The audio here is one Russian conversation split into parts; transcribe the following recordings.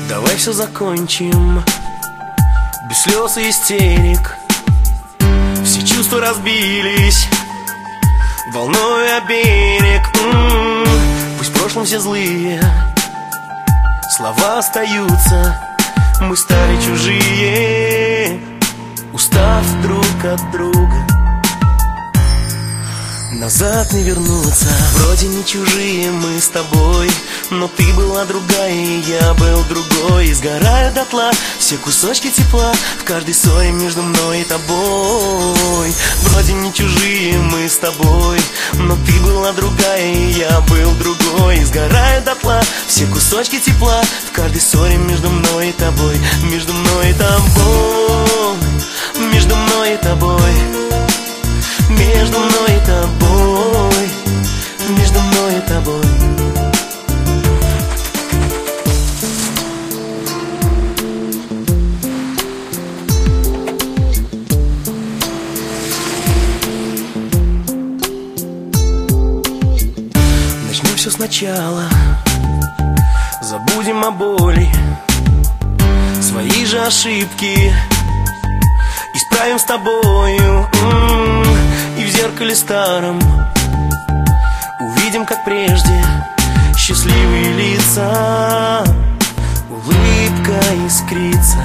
Давай все закончим без слез и истерик. Все чувства разбились, волною о берег. Пусть в прошлом все злые слова остаются. Мы стали чужие, устав друг от друга. Назад не вернуться. Вроде не чужие мы с тобой, но ты была другая, и я был другой. И сгорают дотла все кусочки тепла в каждой ссоре между мной и тобой. Вроде не чужие мы с тобой, но ты была другая, и я был другой. И сгорают дотла все кусочки тепла в каждой ссоре между мной и тобой. Между мной и тобой, между мной и тобой, между мной и тобой, между мной и тобой. Начнем все сначала, забудем о боли, свои же ошибки исправим с тобою. И в зеркале старом увидим, как прежде, счастливые лица, улыбка искрится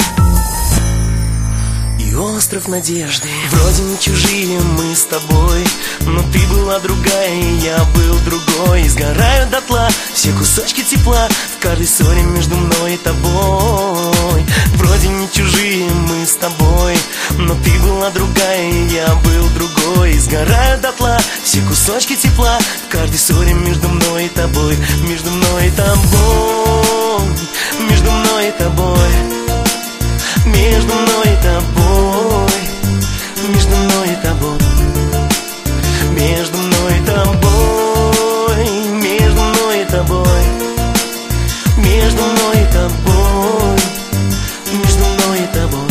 и остров надежды. Вроде не чужие мы с тобой, но ты была другая, и я был другой. И сгорают дотла все кусочки тепла в каждой ссоре между мной и тобой. Вроде не чужие мы с тобой, но ты была другая, и я был другой. И сгорают дотла все кусочки тепла в каждой ссоре между мной и тобой. Между мной и тобой, между мной и тобой, между мной и тобой, между мной и тобой, между мной и тобой, между мной и тобой, между мной и тобой, между мной и тобой.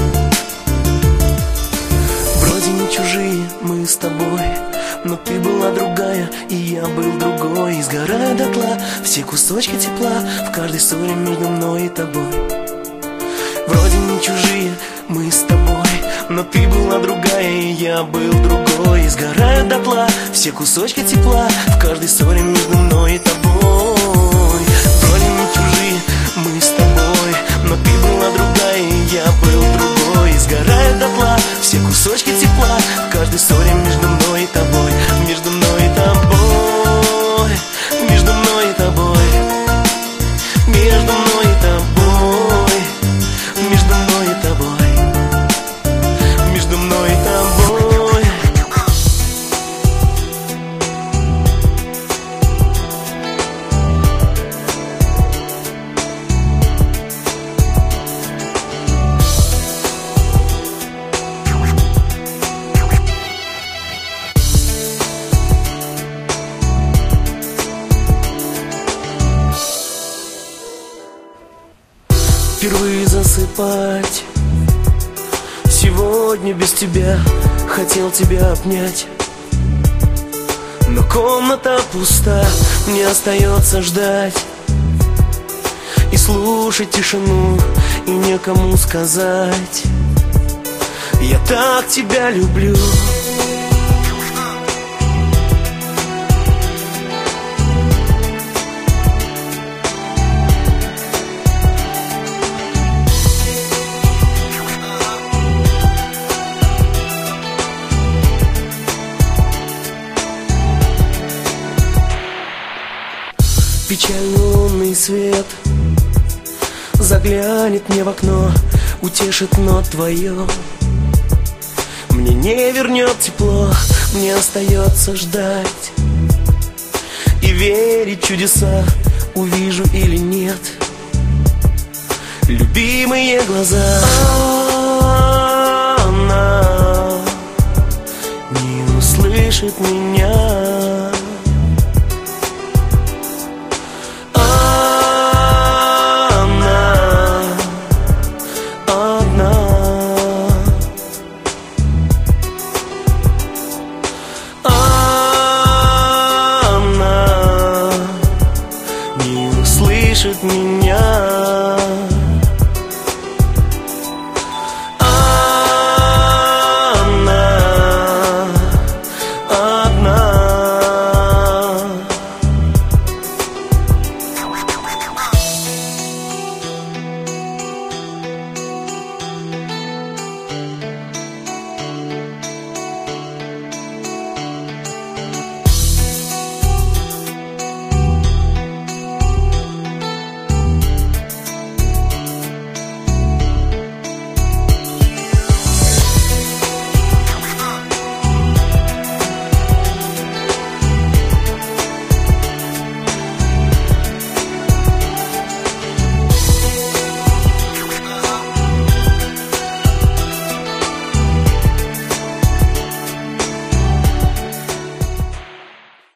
Вроде не чужие мы с тобой, но ты была другая, и я был другой. И сгорают дотла все кусочки тепла в каждой ссоре между мной и тобой. Вроде не чужие мы с тобой, но ты была другая, и я был другой. И сгорают дотла все кусочки тепла в каждой ссоре между мной и тобой. Вроде не чужие мы с тобой, но ты была другая, и я был другой. И сгорают дотла все кусочки тепла в каждой ссоре между мной и тобой. Между мной и тобой, между мной и тобой, между мной и тобой, между мной и тобой, между мной и тобой. Впервые засыпать сегодня без тебя, хотел тебя обнять, но комната пуста, мне остается ждать и слушать тишину, и некому сказать: я так тебя люблю. Печальный лунный свет заглянет мне в окно, утешит, но твое мне не вернет тепло. Мне остается ждать и верить в чудеса, увижу или нет любимые глаза. Она не услышит меня,